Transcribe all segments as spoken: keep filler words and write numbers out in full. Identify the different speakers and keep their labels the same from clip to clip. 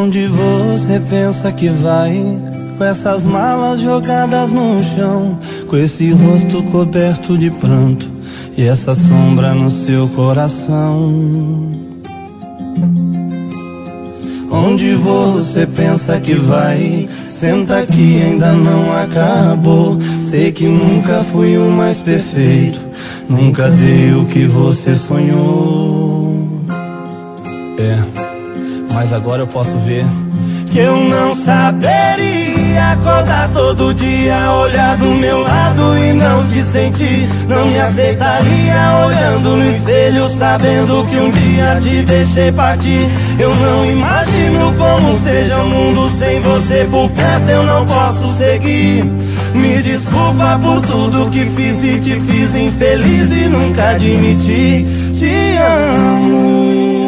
Speaker 1: Onde você pensa que vai? Com essas malas jogadas no chão, com esse rosto coberto de pranto e essa sombra no seu coração. Onde você pensa que vai? Senta aqui, ainda não acabou. Sei que nunca fui o mais perfeito, nunca dei o que você sonhou. É, mas agora eu posso ver que eu não saberia acordar todo dia, olhar do meu lado e não te sentir. Não me aceitaria olhando no espelho, sabendo que um dia te deixei partir. Eu não imagino como seja o mundo sem você por perto, eu não posso seguir. Me desculpa por tudo que fiz e te fiz infeliz e nunca admiti. Te amo.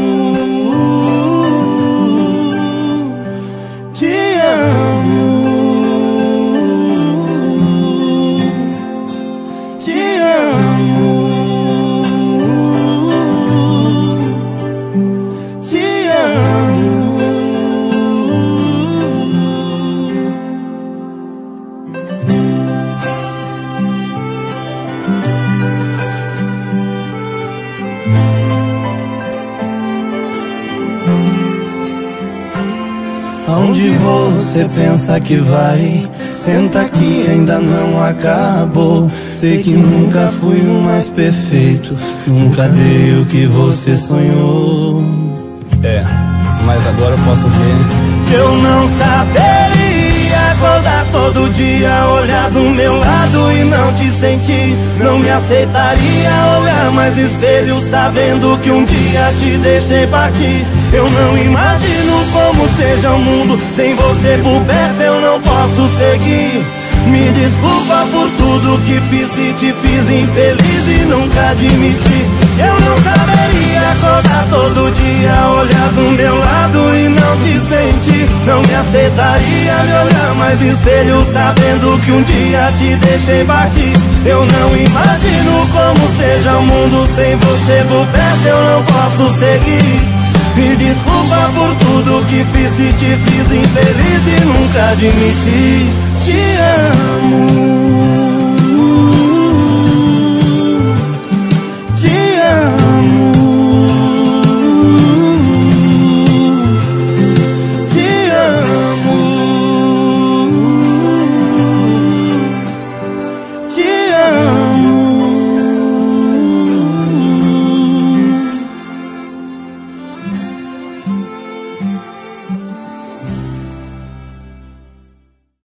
Speaker 1: Onde você pensa que vai? Senta aqui, ainda não acabou. Sei que nunca fui o mais perfeito, nunca dei o que você sonhou. É, mas agora eu posso ver que eu não saberia acordar todo dia, olhar do meu lado e não te sentir. Não me aceitaria olhar mais no espelho, sabendo que um dia te deixei partir. Eu não imagino como seja o mundo sem você por perto, eu não posso seguir. Me desculpa por tudo que fiz e te fiz infeliz e nunca admiti. Eu não saberia acordar todo dia, olhar do meu lado e não te sentir. Não me aceitaria me olhar mais no espelho, sabendo que um dia te deixei partir. Eu não imagino como seja o mundo sem você por perto, eu não posso seguir. Me desculpa por tudo que fiz e te fiz infeliz e nunca admiti. Te amo.